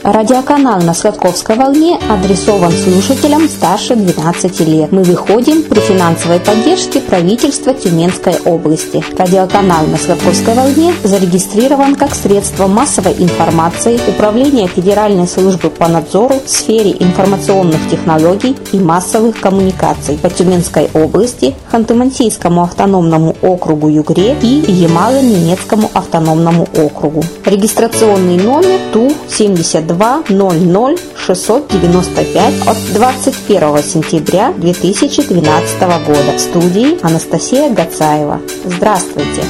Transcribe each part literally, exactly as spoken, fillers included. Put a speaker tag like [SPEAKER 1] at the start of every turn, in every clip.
[SPEAKER 1] Радиоканал на Сладковской волне адресован слушателям старше двенадцати лет. Мы выходим при финансовой поддержке правительства Тюменской области. Радиоканал на Сладковской волне зарегистрирован как средство массовой информации Управления Федеральной службы по надзору в сфере информационных технологий и массовых коммуникаций по Тюменской области, Ханты-Мансийскому автономному округу Югре и Ямало-Ненецкому автономному округу. Регистрационный номер Ту семьдесят два ноль ноль шестьсот девяносто пять от двадцать первого сентября две тысячи двенадцатого года. В студии Анастасия Гацаева. Здравствуйте!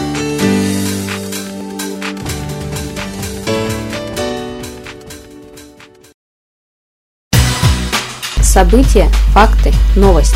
[SPEAKER 1] События, факты, новости.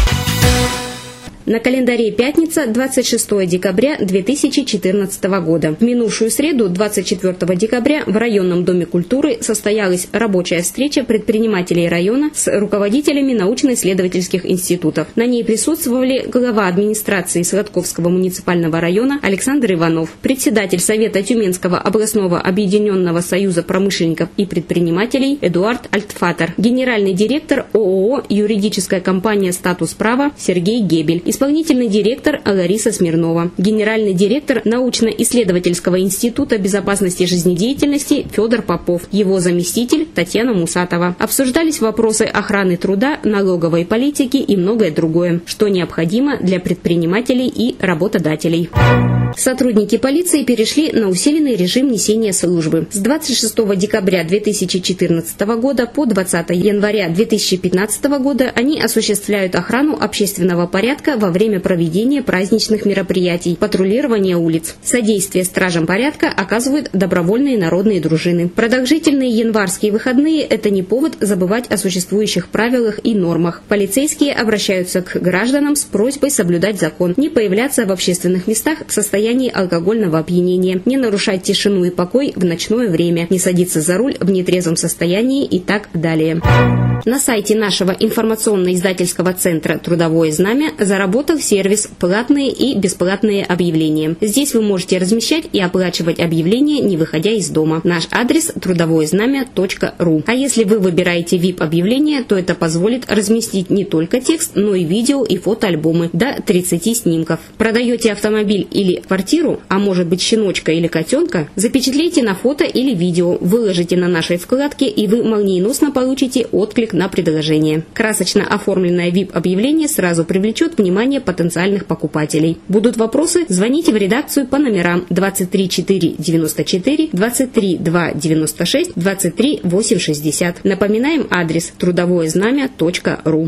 [SPEAKER 1] На календаре пятница, двадцать шестое декабря две тысячи четырнадцатого года. В минувшую среду, двадцать четвёртого декабря, в районном доме культуры состоялась рабочая встреча предпринимателей района с руководителями научно-исследовательских институтов. На ней присутствовали глава администрации Сладковского муниципального района Александр Иванов, председатель Совета Тюменского областного объединенного союза промышленников и предпринимателей Эдуард Альтфатер, генеральный директор ООО «Юридическая компания «Статус права» Сергей Гебель, исполнительный директор Лариса Смирнова, генеральный директор научно-исследовательского института безопасности жизнедеятельности Федор Попов, его заместитель Татьяна Мусатова. Обсуждались вопросы охраны труда, налоговой политики и многое другое, что необходимо для предпринимателей и работодателей. Сотрудники полиции перешли на усиленный режим несения службы. С двадцать шестого декабря две тысячи четырнадцатого года по двадцатое января две тысячи пятнадцатого года они осуществляют охрану общественного порядка во время проведения праздничных мероприятий, патрулирования улиц. Содействие стражам порядка оказывают добровольные народные дружины. Продолжительные январские выходные – это не повод забывать о существующих правилах и нормах. Полицейские обращаются к гражданам с просьбой соблюдать закон, не появляться в общественных местах в состоянии алкогольного опьянения, не нарушать тишину и покой в ночное время, не садиться за руль в нетрезвом состоянии и так далее. На сайте нашего информационно-издательского центра «Трудовое знамя» заработал сервис «Платные и бесплатные объявления». Здесь вы можете размещать и оплачивать объявления, не выходя из дома. Наш адрес – трудовое знамя точка ру. А если вы выбираете ви ай пи-объявление, то это позволит разместить не только текст, но и видео и фотоальбомы до тридцати снимков. Продаете автомобиль или квартиру, а может быть щеночка или котенка, запечатлейте на фото или видео, выложите на нашей вкладке, и вы молниеносно получите отклик на предложение. Красочно оформленное ви ай пи-объявление сразу привлечет внимание потенциальных покупателей. Будут вопросы? Звоните в редакцию по номерам двадцать три четыре девяносто четыре, двадцать три два девяносто шесть, двадцать три восемь шестьдесят. Напоминаем адрес трудовое знамя точка ру.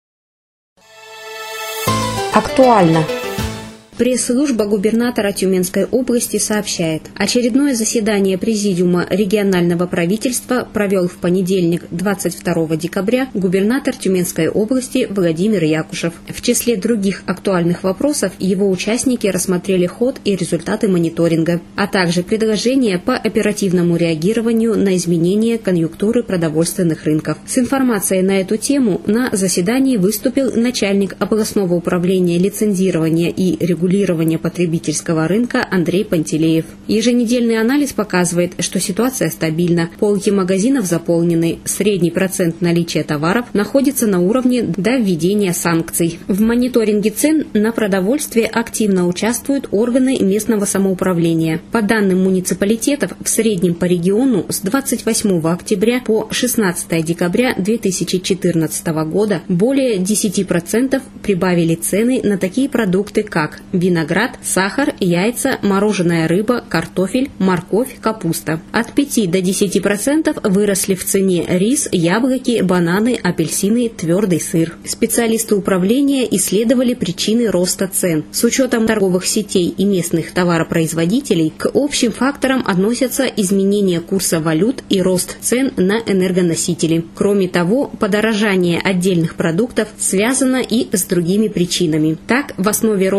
[SPEAKER 1] Актуально. Пресс-служба губернатора Тюменской области сообщает, очередное заседание Президиума регионального правительства провел в понедельник, двадцать второго декабря, губернатор Тюменской области Владимир Якушев. В числе других актуальных вопросов его участники рассмотрели ход и результаты мониторинга, а также предложения по оперативному реагированию на изменения конъюнктуры продовольственных рынков. С информацией на эту тему на заседании выступил начальник областного управления лицензирования и регулирования регулирования потребительского рынка Андрей Пантелеев. Еженедельный анализ показывает, что ситуация стабильна. Полки магазинов заполнены, средний процент наличия товаров находится на уровне до введения санкций. В мониторинге цен на продовольствие активно участвуют органы местного самоуправления. По данным муниципалитетов, в среднем по региону с двадцать восьмого октября по шестнадцатое декабря две тысячи четырнадцатого года более десяти процентов прибавили цены на такие продукты, как виноград, сахар, яйца, мороженая рыба, картофель, морковь, капуста. От пяти до десяти процентов выросли в цене рис, яблоки, бананы, апельсины, твердый сыр. Специалисты управления исследовали причины роста цен. С учетом торговых сетей и местных товаропроизводителей к общим факторам относятся изменение курса валют и рост цен на энергоносители. Кроме того, подорожание отдельных продуктов связано и с другими причинами. Так, в основе роста цен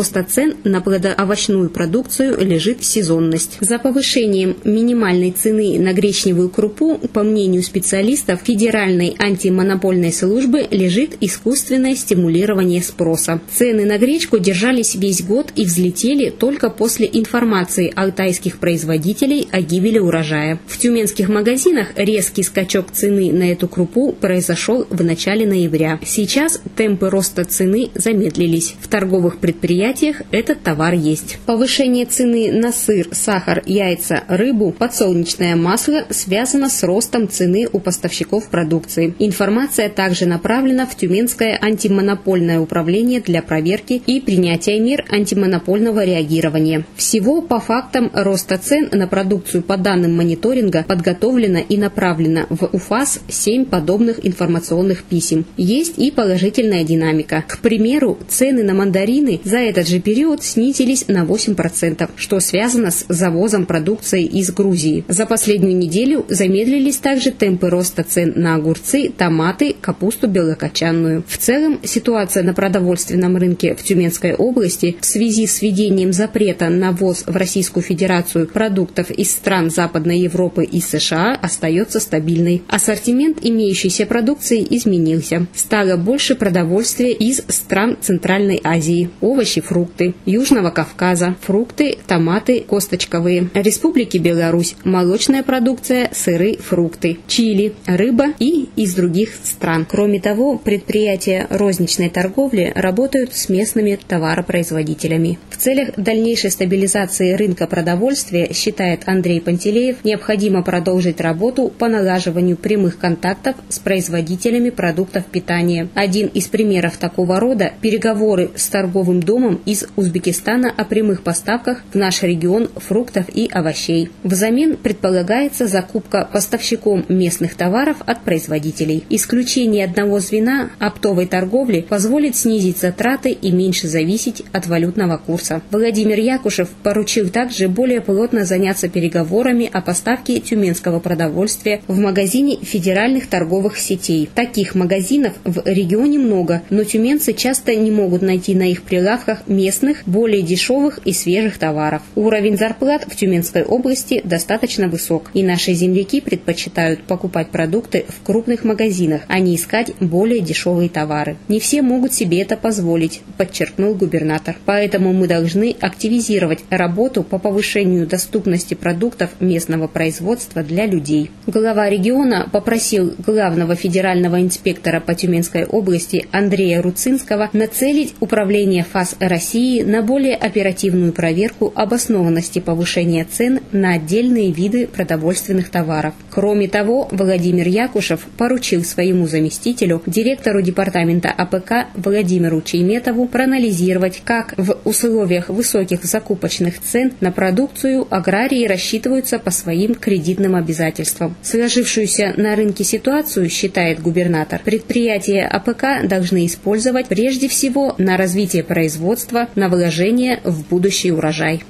[SPEAKER 1] цен на плодоовощную продукцию лежит сезонность. За повышением минимальной цены на гречневую крупу, по мнению специалистов Федеральной антимонопольной службы, лежит искусственное стимулирование спроса. Цены на гречку держались весь год и взлетели только после информации алтайских производителей о гибели урожая. В тюменских магазинах резкий скачок цены на эту крупу произошел в начале ноября. Сейчас темпы роста цены замедлились. В торговых предприятиях этот товар есть. Повышение цены на сыр, сахар, яйца, рыбу, подсолнечное масло связано с ростом цены у поставщиков продукции. Информация также направлена в Тюменское антимонопольное управление для проверки и принятия мер антимонопольного реагирования. Всего по фактам роста цен на продукцию по данным мониторинга подготовлено и направлено в УФАС семь подобных информационных писем. Есть и положительная динамика. К примеру, цены на мандарины за этот же период снизились на восемь процентов, что связано с завозом продукции из Грузии. За последнюю неделю замедлились также темпы роста цен на огурцы, томаты, капусту белокочанную. В целом, ситуация на продовольственном рынке в Тюменской области в связи с введением запрета на ввоз в Российскую Федерацию продуктов из стран Западной Европы и США остается стабильной. Ассортимент имеющейся продукции изменился. Стало больше продовольствия из стран Центральной Азии, овощи, фрукты, Южного Кавказа, фрукты, томаты, косточковые, Республики Беларусь, молочная продукция, сыры, фрукты, Чили, рыба и из других стран. Кроме того, предприятия розничной торговли работают с местными товаропроизводителями. В целях дальнейшей стабилизации рынка продовольствия, считает Андрей Пантелеев, необходимо продолжить работу по налаживанию прямых контактов с производителями продуктов питания. Один из примеров такого рода – переговоры с торговым домом из Узбекистана о прямых поставках в наш регион фруктов и овощей. Взамен предполагается закупка поставщиком местных товаров от производителей. Исключение одного звена оптовой торговли позволит снизить затраты и меньше зависеть от валютного курса. Владимир Якушев поручил также более плотно заняться переговорами о поставке тюменского продовольствия в магазине федеральных торговых сетей. Таких магазинов в регионе много, но тюменцы часто не могут найти на их прилавках местных, более дешевых и свежих товаров. Уровень зарплат в Тюменской области достаточно высок, и наши земляки предпочитают покупать продукты в крупных магазинах, а не искать более дешевые товары. Не все могут себе это позволить, подчеркнул губернатор. Поэтому мы должны активизировать работу по повышению доступности продуктов местного производства для людей. Глава региона попросил главного федерального инспектора по Тюменской области Андрея Руцинского нацелить управление ФАС России на более оперативную проверку обоснованности повышения цен на отдельные виды продовольственных товаров. Кроме того, Владимир Якушев поручил своему заместителю, директору департамента АПК Владимиру Чейметову, проанализировать, как в условиях высоких закупочных цен на продукцию аграрии рассчитываются по своим кредитным обязательствам. Сложившуюся на рынке ситуацию, считает губернатор, предприятия АПК должны использовать прежде всего на развитие производства, на вложение в будущий урожай.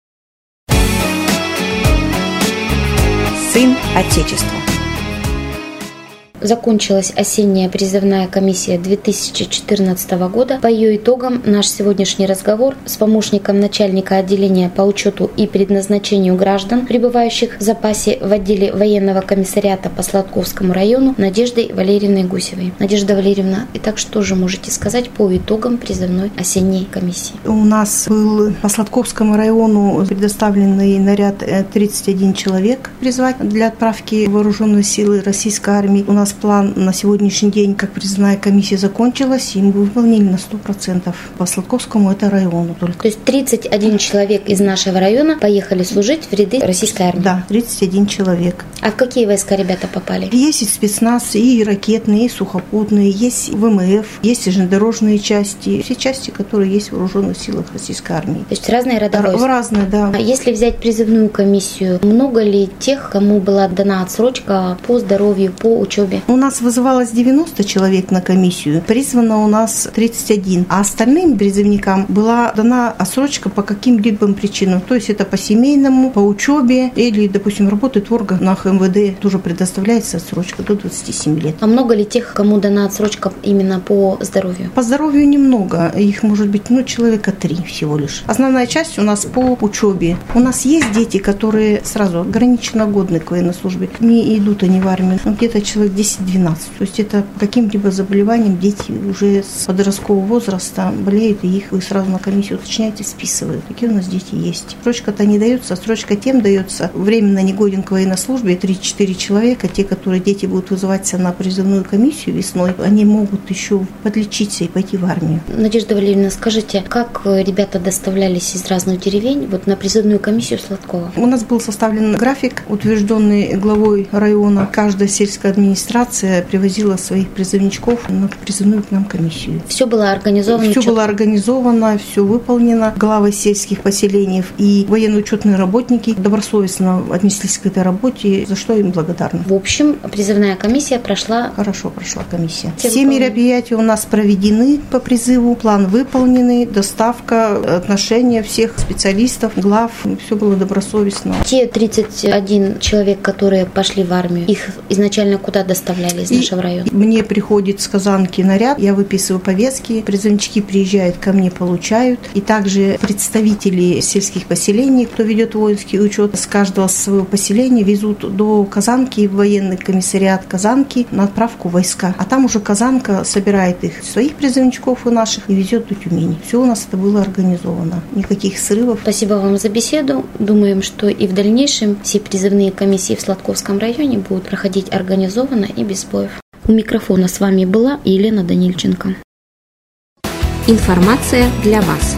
[SPEAKER 2] Сын Отечества.
[SPEAKER 3] Закончилась осенняя призывная комиссия две тысячи четырнадцатого года. По ее итогам наш сегодняшний разговор с помощником начальника отделения по учету и предназначению граждан, пребывающих в запасе в отделе военного комиссариата по Сладковскому району, Надеждой Валерьевной Гусевой. Надежда Валерьевна, итак, что же можете сказать по итогам призывной осенней комиссии?
[SPEAKER 2] У нас был по Сладковскому району предоставленный наряд тридцать один человек призвать для отправки в вооруженные силы российской армии. У нас план на сегодняшний день, как призывная комиссия закончилась, и мы выполнили на сто процентов. По Сладковскому это району только.
[SPEAKER 3] То есть тридцать один человек из нашего района поехали служить в ряды российской армии?
[SPEAKER 2] Да, тридцать один человек.
[SPEAKER 3] А в какие войска ребята попали?
[SPEAKER 2] Есть и спецназ, и ракетные, и сухопутные, есть ВМФ, есть и железнодорожные части, все части, которые есть в вооруженных силах российской армии.
[SPEAKER 3] То есть разные рода войск?
[SPEAKER 2] Разные, да.
[SPEAKER 3] А если взять призывную комиссию, много ли тех, кому была дана отсрочка по здоровью, по учебе? комиссия?
[SPEAKER 2] У нас вызывалось девяносто человек на комиссию, призвано у нас тридцать один, а остальным призывникам была дана отсрочка по каким-либо причинам. То есть это по семейному, по учебе или, допустим, работает в органах эм вэ дэ, тоже предоставляется отсрочка до двадцати семи лет.
[SPEAKER 3] А много ли тех, кому дана отсрочка именно по здоровью?
[SPEAKER 2] По здоровью немного, их может быть, ну, человека три всего лишь. Основная часть у нас по учебе. У нас есть дети, которые сразу ограниченно годны к военной службе. Не идут они в армию, ну, где-то человек десять-двенадцать. То есть это по каким-либо заболеваниям дети уже с подросткового возраста болеют, и их вы сразу на комиссию уточняете, списывают. Такие у нас дети есть. Строчка-то не дается, строчка тем дается. Временно негоден к военной службе три-четыре человека. Те, которые дети будут вызываться на призывную комиссию весной, они могут еще подлечиться и пойти в армию.
[SPEAKER 3] Надежда Валерьевна, скажите, как ребята доставлялись из разных деревень вот на призывную комиссию Сладкова?
[SPEAKER 2] У нас был составлен график, утвержденный главой района. Каждая сельская администрация привозила своих призывничков на призывную к нам комиссию.
[SPEAKER 3] Все было организовано?
[SPEAKER 2] Все было организовано, все выполнено. Главы сельских поселений и военно-учетные работники добросовестно отнеслись к этой работе, за что им благодарны.
[SPEAKER 3] В общем, призывная комиссия прошла...
[SPEAKER 2] Хорошо прошла комиссия.
[SPEAKER 3] Все,
[SPEAKER 2] Все
[SPEAKER 3] выполнены.
[SPEAKER 2] Мероприятия у нас проведены по призыву, план выполненный, доставка, отношения всех специалистов, глав, все было добросовестно.
[SPEAKER 3] Те тридцать один человек, которые пошли в армию, их изначально куда доставляли из
[SPEAKER 2] И
[SPEAKER 3] нашего района?
[SPEAKER 2] Мне приходит с Казанки наряд, я выписываю повестки, призывнички приезжают ко мне, получают. И также представители сельских поселений, кто ведет воинский учет, с каждого своего поселения везут до Казанки, в военный комиссариат Казанки, на отправку войска. А там уже Казанка собирает их, своих призывничков и наших, и везет до Тюмени. Все у нас это было организовано. Никаких срывов.
[SPEAKER 3] Спасибо вам за беседу. Думаем, что и в дальнейшем все призывные комиссии в Сладковском районе будут проходить организованно и без сбоев. У микрофона с вами была Елена Данильченко.
[SPEAKER 1] Информация для вас.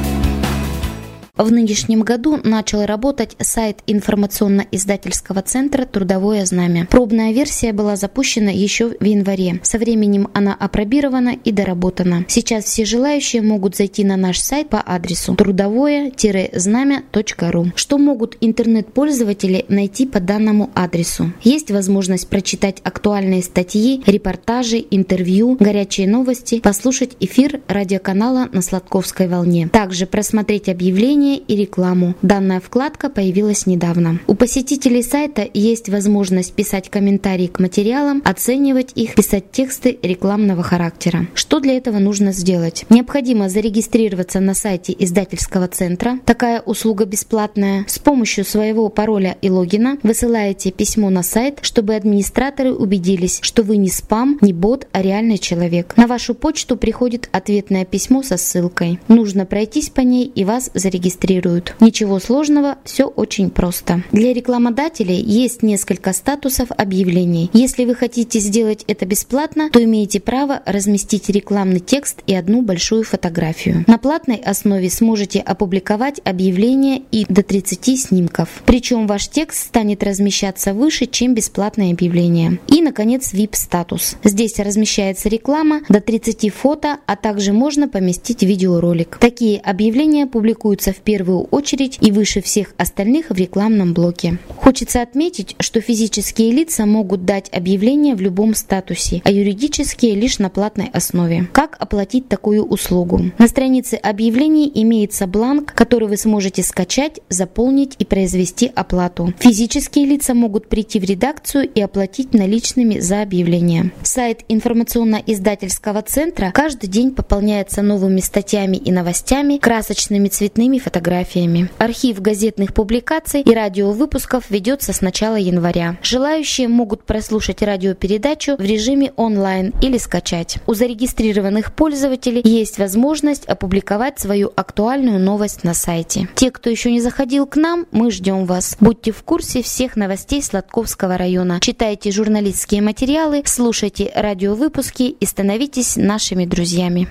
[SPEAKER 3] В нынешнем году начал работать сайт информационно-издательского центра «Трудовое знамя». Пробная версия была запущена еще в январе. Со временем она апробирована и доработана. Сейчас все желающие могут зайти на наш сайт по адресу трудовое знамя точка ру. Что могут интернет-пользователи найти по данному адресу? Есть возможность прочитать актуальные статьи, репортажи, интервью, горячие новости, послушать эфир радиоканала на Сладковской волне. Также просмотреть объявления и рекламу. Данная вкладка появилась недавно. У посетителей сайта есть возможность писать комментарии к материалам, оценивать их, писать тексты рекламного характера. Что для этого нужно сделать? Необходимо зарегистрироваться на сайте издательского центра. Такая услуга бесплатная. С помощью своего пароля и логина высылаете письмо на сайт, чтобы администраторы убедились, что вы не спам, не бот, а реальный человек. На вашу почту приходит ответное письмо со ссылкой. Нужно пройтись по ней, и вас зарегистрируют. Ничего сложного, все очень просто. Для рекламодателей есть несколько статусов объявлений. Если вы хотите сделать это бесплатно, то имеете право разместить рекламный текст и одну большую фотографию. На платной основе сможете опубликовать объявление и до тридцати снимков. Причем ваш текст станет размещаться выше, чем бесплатное объявление. И, наконец, ви ай пи-статус. Здесь размещается реклама, до тридцати фото, а также можно поместить видеоролик. Такие объявления публикуются в первую очередь и выше всех остальных в рекламном блоке. Хочется отметить, что физические лица могут дать объявление в любом статусе, а юридические лишь на платной основе. Как оплатить такую услугу? На странице объявлений имеется бланк, который вы сможете скачать, заполнить и произвести оплату. Физические лица могут прийти в редакцию и оплатить наличными за объявление. Сайт информационно-издательского центра каждый день пополняется новыми статьями и новостями, красочными цветными фотографиями. фотографиями. Архив газетных публикаций и радиовыпусков ведется с начала января. Желающие могут прослушать радиопередачу в режиме онлайн или скачать. У зарегистрированных пользователей есть возможность опубликовать свою актуальную новость на сайте. Те, кто еще не заходил к нам, мы ждем вас. Будьте в курсе всех новостей Сладковского района. Читайте журналистские материалы, слушайте радиовыпуски и становитесь нашими друзьями.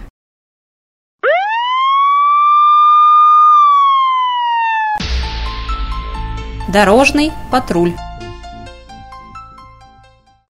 [SPEAKER 1] Дорожный патруль.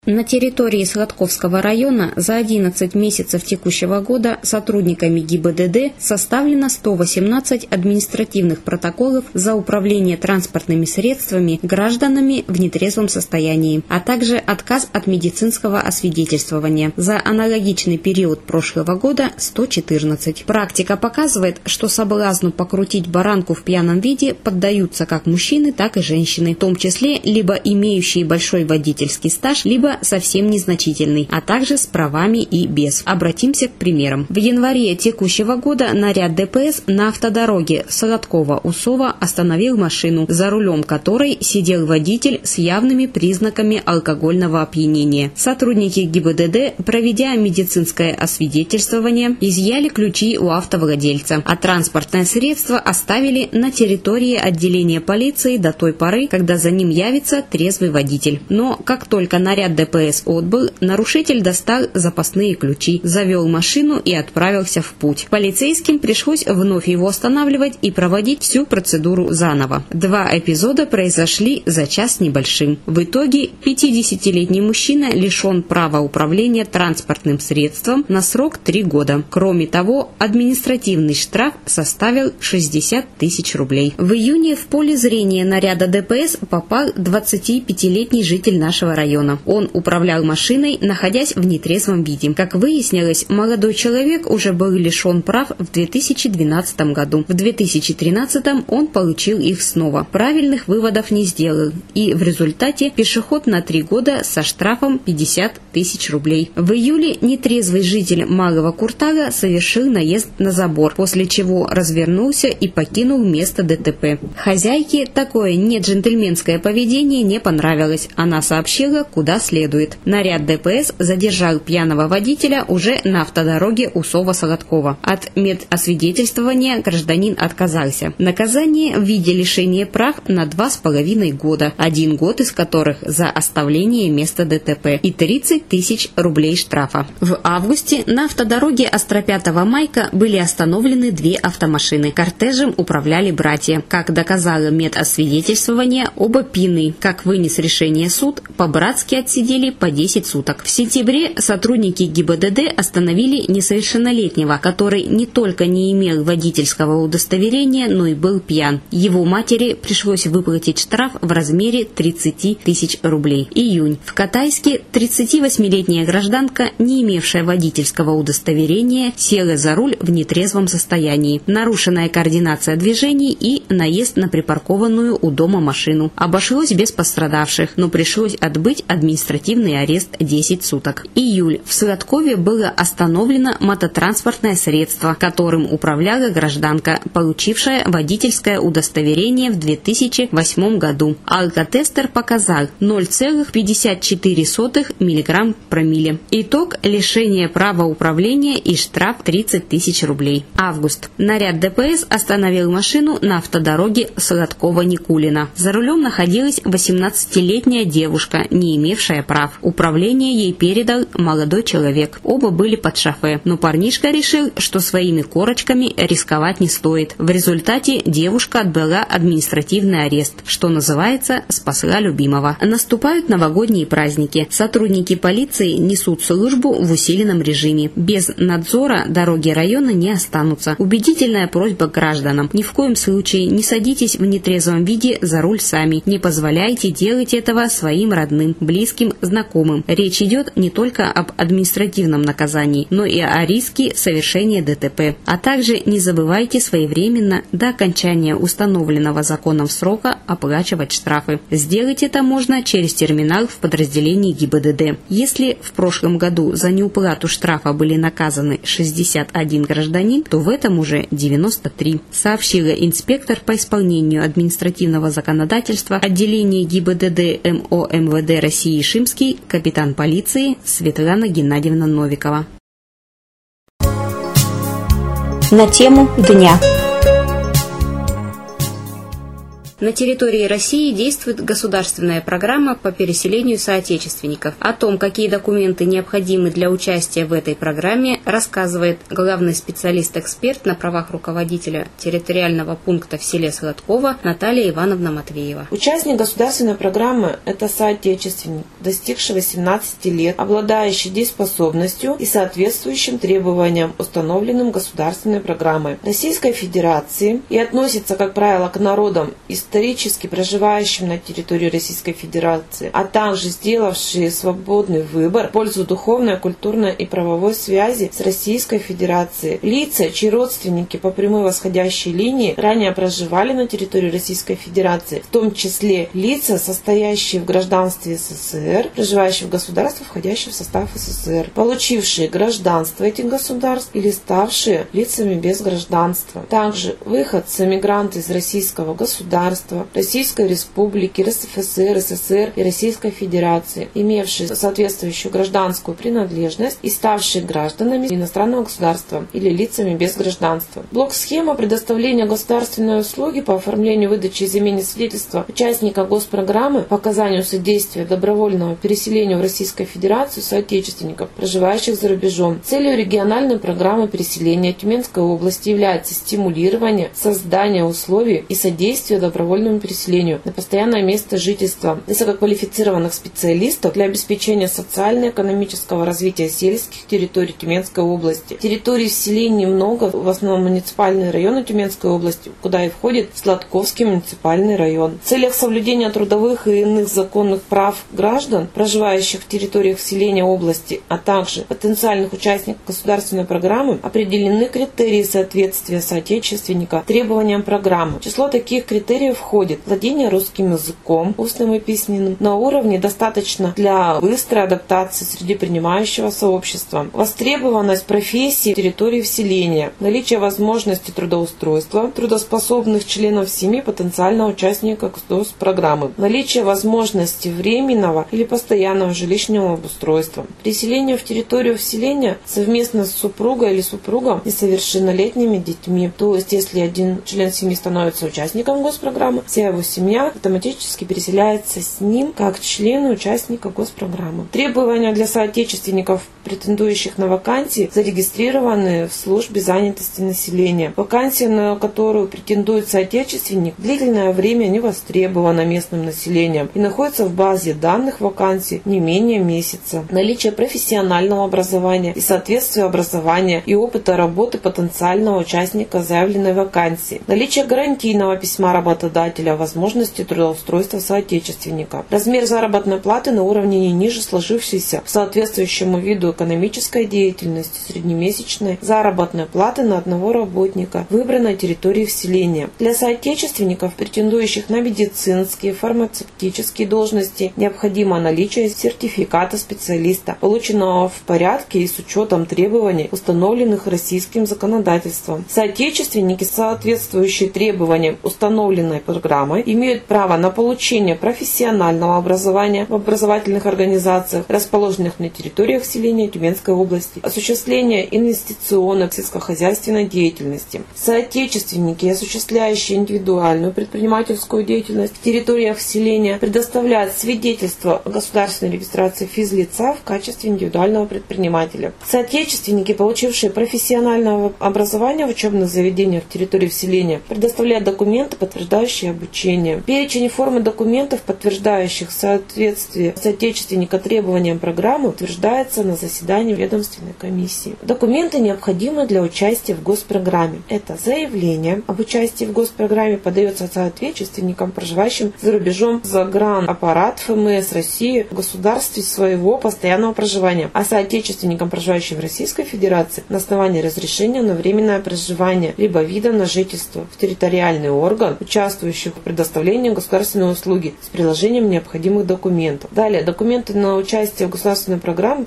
[SPEAKER 1] На территории Сладковского района за одиннадцать месяцев текущего года сотрудниками ГИБДД составлено сто восемнадцать административных протоколов за управление транспортными средствами гражданами в нетрезвом состоянии, а также отказ от медицинского освидетельствования. За аналогичный период прошлого года сто четырнадцать. Практика показывает, что соблазну покрутить баранку в пьяном виде поддаются как мужчины, так и женщины, в том числе либо имеющие большой водительский стаж, либо совсем незначительный, а также с правами и без. Обратимся к примерам. В январе текущего года наряд ДПС на автодороге Солодково-Усово остановил машину, за рулем которой сидел водитель с явными признаками алкогольного опьянения. Сотрудники ГИБДД, проведя медицинское освидетельствование, изъяли ключи у автовладельца, а транспортное средство оставили на территории отделения полиции до той поры, когда за ним явится трезвый водитель. Но как только наряд ДПС отбыл, нарушитель достал запасные ключи, завел машину и отправился в путь. Полицейским пришлось вновь его останавливать и проводить всю процедуру заново. Два эпизода произошли за час небольшим. В итоге пятидесятилетний мужчина лишен права управления транспортным средством на срок три года. Кроме того, административный штраф составил шестьдесят тысяч рублей. В июне в поле зрения наряда ДПС попал двадцатипятилетний житель нашего района. Он управлял машиной, находясь в нетрезвом виде. Как выяснилось, молодой человек уже был лишен прав в две тысячи двенадцатом году. В две тысячи тринадцатом он получил их снова. Правильных выводов не сделал, и в результате пешеход на три года со штрафом пятьдесят тысяч рублей. В июле нетрезвый житель Малого Куртага совершил наезд на забор, после чего развернулся и покинул место ДТП. Хозяйке такое неджентльменское поведение не понравилось. Она сообщила, куда следует. Наряд ДПС задержал пьяного водителя уже на автодороге Усово-Солодково. От медосвидетельствования гражданин отказался. Наказание в виде лишения прав на два с половиной года, один год из которых за оставление места ДТП и тридцать тысяч рублей штрафа. В августе на автодороге Остропятого-Майка были остановлены две автомашины. Кортежем управляли братья. Как доказало медосвидетельствование, оба пьяны. Как вынес решение суд, по-братски отсидели по десять суток. В сентябре сотрудники ГИБДД остановили несовершеннолетнего, который не только не имел водительского удостоверения, но и был пьян. Его матери пришлось выплатить штраф в размере тридцать тысяч рублей. Июнь. В Катайске тридцативосьмилетняя гражданка, не имевшая водительского удостоверения, села за руль в нетрезвом состоянии. Нарушенная координация движений и наезд на припаркованную у дома машину. Обошлось без пострадавших, но пришлось отбыть административный арест десять суток. Июль. В Сладкове было остановлено мототранспортное средство, которым управляла гражданка, получившая водительское удостоверение в две тысячи восьмом году. Алкотестер показал ноль целых пятьдесят четыре сотых миллиграмм промилле. Итог – лишение права управления и штраф тридцать тысяч рублей. Август. Наряд ДПС остановил машину на автодороге Сладкова-Никулина. За рулем находилась восемнадцатилетняя девушка, не имевшая прав. Управление ей передал молодой человек. Оба были под шофе, но парнишка решил, что своими корочками рисковать не стоит. В результате девушка отбыла административный арест, что называется, спасла любимого. Наступают новогодние праздники. Сотрудники полиции несут службу в усиленном режиме. Без надзора дороги района не останутся. Убедительная просьба к гражданам: ни в коем случае не садитесь в нетрезвом виде за руль сами. Не позволяйте делать этого своим родным, близким, знакомым. Речь идет не только об административном наказании, но и о риске совершения ДТП. А также не забывайте своевременно до окончания установленного законом срока оплачивать штрафы. Сделать это можно через терминал в подразделении ГИБДД. Если в прошлом году за неуплату штрафа были наказаны шестьдесят один гражданин, то в этом уже девяносто три, сообщила инспектор по исполнению административного законодательства отделения ГИБДД МО МВД России Шимский, капитан полиции Светлана Геннадьевна Новикова.
[SPEAKER 4] На тему дня.
[SPEAKER 1] На территории России действует государственная программа по переселению соотечественников. О том, какие документы необходимы для участия в этой программе, рассказывает главный специалист-эксперт на правах руководителя территориального пункта в селе Сладково Наталья Ивановна Матвеева.
[SPEAKER 4] Участник государственной программы – это соотечественник, достигший восемнадцати лет, обладающий дееспособностью и соответствующим требованиям, установленным государственной программой Российской Федерации, и относится, как правило, к народам, исторически проживающим на территории Российской Федерации, а также сделавшие свободный выбор в пользу духовной, культурной и правовой связи с Российской Федерацией. Лица, чьи родственники по прямой восходящей линии ранее проживали на территории Российской Федерации, в том числе лица, состоящие в гражданстве СССР, проживающие в государствах, входящих в состав СССР, получившие гражданство этих государств или ставшие лицами без гражданства. Также выходцы, мигранты из российского государства, Российской Республики, РСФСР, СССР и Российской Федерации, имевшие соответствующую гражданскую принадлежность и ставшие гражданами иностранного государства или лицами без гражданства. Блок-схема предоставления государственной услуги по оформлению выдачи из имени свидетельства участника госпрограммы по оказанию содействия добровольного переселению в Российской Федерацию соотечественников, проживающих за рубежом. Целью региональной программы переселения Тюменской области является стимулирование создания условий и содействия добровольному переселению на постоянное место жительства высококвалифицированных специалистов для обеспечения социально-экономического развития сельских территорий Тюменской области. Территорий селений много, в основном муниципальные районы Тюменской области, куда и входит Сладковский муниципальный район. В целях соблюдения трудовых и иных законных прав граждан, проживающих в территориях селения области, а также потенциальных участников государственной программы, определены критерии соответствия соотечественника требованиям программы. В число таких критериев входит владение русским языком, устным и письменным, на уровне достаточно для быстрой адаптации среди принимающего сообщества, востребованность профессии территории вселения, наличие возможности трудоустройства трудоспособных членов семьи потенциального участника госпрограммы, наличие возможности временного или постоянного жилищного обустройства, переселение в территорию вселения совместно с супругой или супругом несовершеннолетними детьми. То есть, если один член семьи становится участником госпрограммы, вся его семья автоматически переселяется с ним как члены участника госпрограммы. Требования для соотечественников, претендующих на вакансии, зарегистрированы в службе занятости населения. Вакансия, на которую претендует соотечественник, длительное время не востребована местным населением и находится в базе данных вакансий не менее месяца. Наличие профессионального образования и соответствие образования и опыта работы потенциального участника заявленной вакансии. Наличие гарантийного письма работодателя о возможности трудоустройства соотечественника. Размер заработной платы на уровне не ниже сложившейся по соответствующему виду экономической деятельности среднемесячной заработной платы на одного работника выбранной территории вселения. Для соотечественников, претендующих на медицинские, фармацевтические должности, необходимо наличие сертификата специалиста, полученного в порядке и с учетом требований, установленных российским законодательством. Соотечественники, соответствующие требованиям установленной программой, имеют право на получение профессионального образования в образовательных организациях, расположенных на территориях селения Тюменской области, осуществление инвестиционной сельскохозяйственной деятельности. Соотечественники, осуществляющие индивидуальную предпринимательскую деятельность в территориях вселения, предоставляют свидетельство о государственной регистрации физлица в качестве индивидуального предпринимателя. Соотечественники, получившие профессиональное образование в учебных заведениях в территории вселения, предоставляют документы, подтверждающие обучение. Перечень и формы документов, подтверждающих соответствие соотечественника требованиям программы, утверждается на заседании ведомственной комиссии. Документы необходимы для участия в госпрограмме. Это заявление об участии в госпрограмме подается соотечественникам, проживающим за рубежом, загранаппарат ФМС России в государстве своего постоянного проживания, а соотечественникам, проживающим в Российской Федерации, на основании разрешения на временное проживание либо вида на жительство в территориальный орган, участвующих в предоставлении государственной услуги с приложением необходимых документов. Далее, документы на участие в государственной программе принимают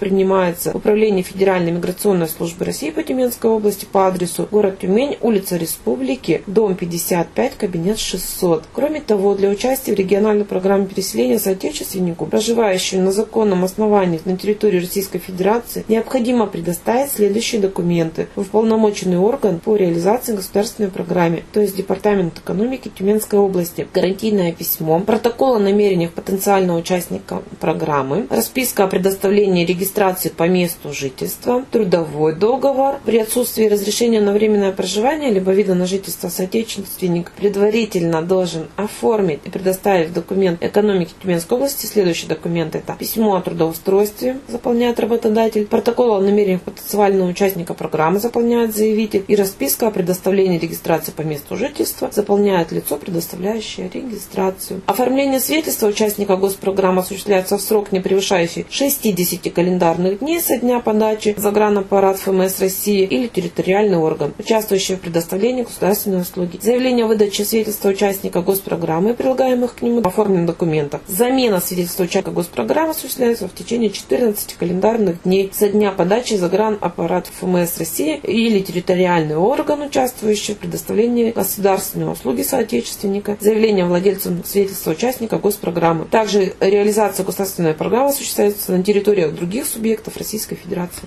[SPEAKER 4] выполняется в Управлении Федеральной миграционной службы России по Тюменской области по адресу город Тюмень, улица Республики, дом пятьдесят пять, кабинет шестьсот. Кроме того, для участия в региональной программе переселения соотечественнику, проживающему на законном основании на территории Российской Федерации, необходимо предоставить следующие документы в уполномоченный орган по реализации государственной программы, то есть Департамент экономики Тюменской области, гарантийное письмо, протокол о намерениях потенциального участника программы, расписка о предоставлении регистрации по месту жительства, трудовой договор. При отсутствии разрешения на временное проживание либо вида на жительство соотечественник предварительно должен оформить и предоставить документ экономики Тюменской области. Следующие документы — это письмо о трудоустройстве, заполняет работодатель, протокол о намерениях потенциального участника программы, заполняет заявитель, и расписка о предоставлении регистрации по месту жительства заполняет лицо, предоставляющее регистрацию. Оформление свидетельства участника госпрограммы осуществляется в срок, не превышающий шестидесяти календарных дней со дня подачи в загранаппарат ФМС России или территориальный орган, участвующий в предоставлении государственной услуги. Заявление о выдаче свидетельства участника госпрограммы и прилагаемых к нему оформленных документов. Замена свидетельства участника госпрограммы осуществляется в течение четырнадцати календарных дней со дня подачи в загранаппарат ФМС России или территориальный орган, участвующий в предоставлении государственной услуги соотечественника. Заявление владельцу свидетельства участника госпрограммы. Также реализация государственной программы осуществляется на территориях других субъектов Российской Федерации.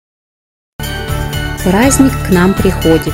[SPEAKER 1] Праздник к нам приходит.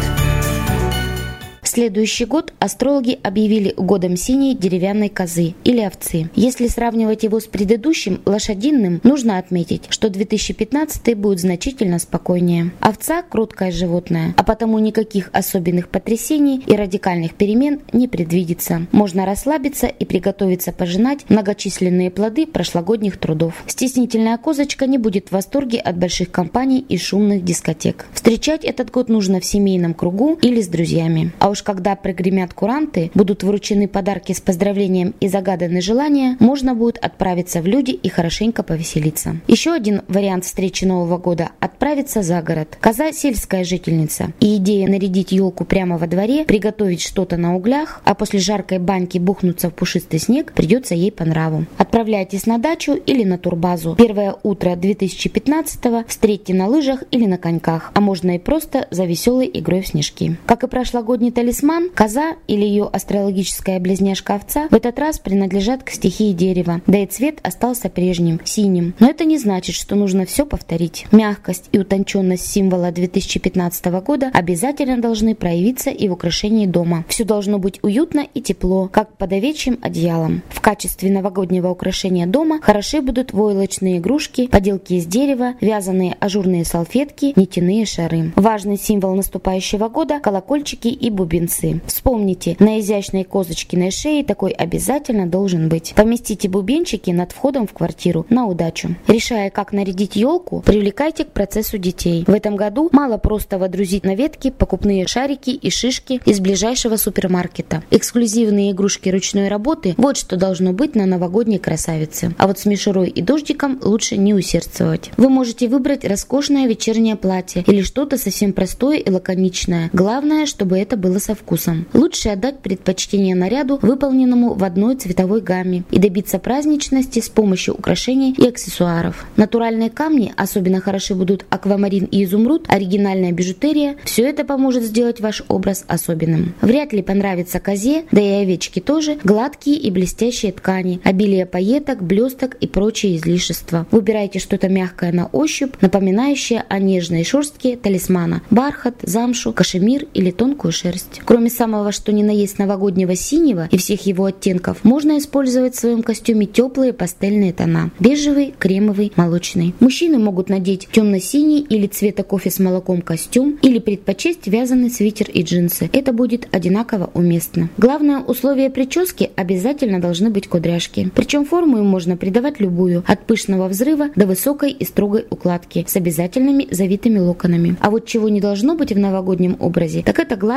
[SPEAKER 3] Следующий год астрологи объявили годом синей деревянной козы или овцы. Если сравнивать его с предыдущим, лошадиным, нужно отметить, что две тысячи пятнадцатый будет значительно спокойнее. Овца – кроткое животное, а потому никаких особенных потрясений и радикальных перемен не предвидится. Можно расслабиться и приготовиться пожинать многочисленные плоды прошлогодних трудов. Стеснительная козочка не будет в восторге от больших компаний и шумных дискотек. Встречать этот год нужно в семейном кругу или с друзьями. А уж когда прогремят куранты, будут вручены подарки с поздравлением и загаданы желания, можно будет отправиться в люди и хорошенько повеселиться. Еще один вариант встречи Нового года – отправиться за город. Коза – сельская жительница, и идея нарядить елку прямо во дворе, приготовить что-то на углях, а после жаркой баньки бухнуться в пушистый снег придется ей по нраву. Отправляйтесь на дачу или на турбазу. Первое утро две тысячи пятнадцатого встретьте на лыжах или на коньках, а можно и просто за веселой игрой в снежки. Как и прошлогодний талисман, коза или ее астрологическая близняшка овца в этот раз принадлежат к стихии дерева, да и цвет остался прежним – синим. Но это не значит, что нужно все повторить. Мягкость и утонченность символа две тысячи пятнадцатого года обязательно должны проявиться и в украшении дома. Все должно быть уютно и тепло, как под овечьим одеялом. В качестве новогоднего украшения дома хороши будут войлочные игрушки, поделки из дерева, вязаные ажурные салфетки, нитяные шары. Важный символ наступающего года – колокольчики и бубенцы. Вспомните, на изящной козочкиной шее такой обязательно должен быть. Поместите бубенчики над входом в квартиру на удачу. Решая, как нарядить елку, привлекайте к процессу детей. В этом году мало просто водрузить на ветки покупные шарики и шишки из ближайшего супермаркета. Эксклюзивные игрушки ручной работы – вот что должно быть на новогодней красавице. А вот с мишурой и дождиком лучше не усердствовать. Вы можете выбрать роскошное вечернее платье или что-то совсем простое и лаконичное. Главное, чтобы это было со вкусом. Лучше отдать предпочтение наряду, выполненному в одной цветовой гамме, и добиться праздничности с помощью украшений и аксессуаров. Натуральные камни, особенно хороши будут аквамарин и изумруд, оригинальная бижутерия – все это поможет сделать ваш образ особенным. Вряд ли понравится козе, да и овечке тоже, гладкие и блестящие ткани, обилие пайеток, блесток и прочие излишества. Выбирайте что-то мягкое на ощупь, напоминающее о нежной шерстке талисмана – бархат, замшу, кашемир или тонкую шерсть. Кроме самого что ни на есть новогоднего синего и всех его оттенков, можно использовать в своем костюме теплые пастельные тона – бежевый, кремовый, молочный. Мужчины могут надеть темно-синий или цвета кофе с молоком костюм или предпочесть вязаный свитер и джинсы. Это будет одинаково уместно. Главное условие прически – обязательно должны быть кудряшки. Причем форму им можно придавать любую – от пышного взрыва до высокой и строгой укладки с обязательными завитыми локонами. А вот чего не должно быть в новогоднем образе, так это гладко зачесанные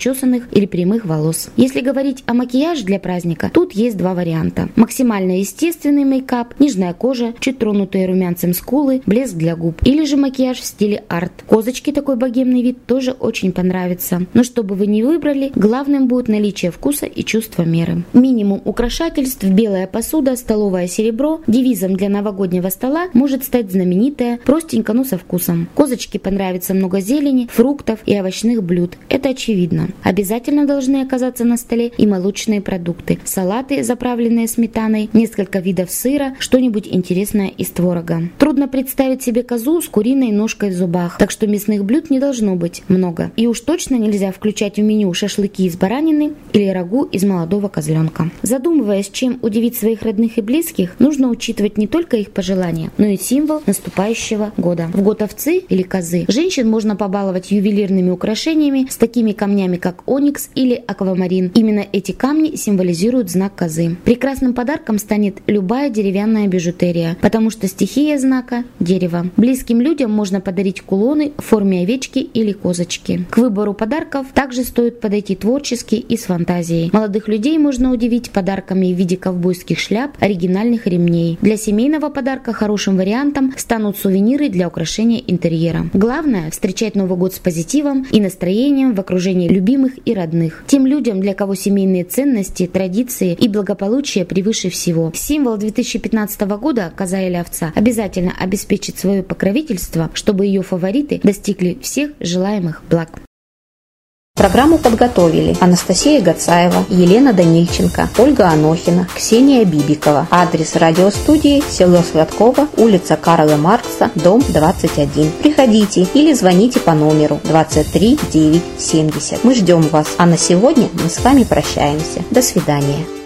[SPEAKER 3] зачесанных или прямых волос. Если говорить о макияже для праздника, тут есть два варианта. Максимально естественный мейкап, нежная кожа, чуть тронутые румянцем скулы, блеск для губ. Или же макияж в стиле арт. Козочке такой богемный вид тоже очень понравится. Но что бы вы ни выбрали, главным будет наличие вкуса и чувства меры. Минимум украшательств, белая посуда, столовое серебро. Девизом для новогоднего стола может стать знаменитое «простенько, но со вкусом». Козочке понравится много зелени, фруктов и овощных блюд. Это очевидно. Обязательно должны оказаться на столе и молочные продукты. Салаты, заправленные сметаной, несколько видов сыра, что-нибудь интересное из творога. Трудно представить себе козу с куриной ножкой в зубах, так что мясных блюд не должно быть много. И уж точно нельзя включать в меню шашлыки из баранины или рагу из молодого козленка. Задумываясь, чем удивить своих родных и близких, нужно учитывать не только их пожелания, но и символ наступающего года. В год овцы или козы женщин можно побаловать ювелирными украшениями с такими камнями, как оникс или аквамарин. Именно эти камни символизируют знак козы. Прекрасным подарком станет любая деревянная бижутерия, потому что стихия знака – дерево. Близким людям можно подарить кулоны в форме овечки или козочки. К выбору подарков также стоит подойти творчески и с фантазией. Молодых людей можно удивить подарками в виде ковбойских шляп, оригинальных ремней. Для семейного подарка хорошим вариантом станут сувениры для украшения интерьера. Главное – встречать Новый год с позитивом и настроением в окружении любимых и родных. Тем людям, для кого семейные ценности, традиции и благополучие превыше всего. Символ две тысячи пятнадцатого года, коза или овца, обязательно обеспечит свое покровительство, чтобы ее фавориты достигли всех желаемых благ.
[SPEAKER 1] Программу подготовили Анастасия Гацаева, Елена Данильченко, Ольга Анохина, Ксения Бибикова. Адрес радиостудии: село Сладково, улица Карла Маркса, дом двадцать один. Приходите или звоните по номеру двадцать три девять семьдесят. Мы ждем вас, а на сегодня мы с вами прощаемся. До свидания.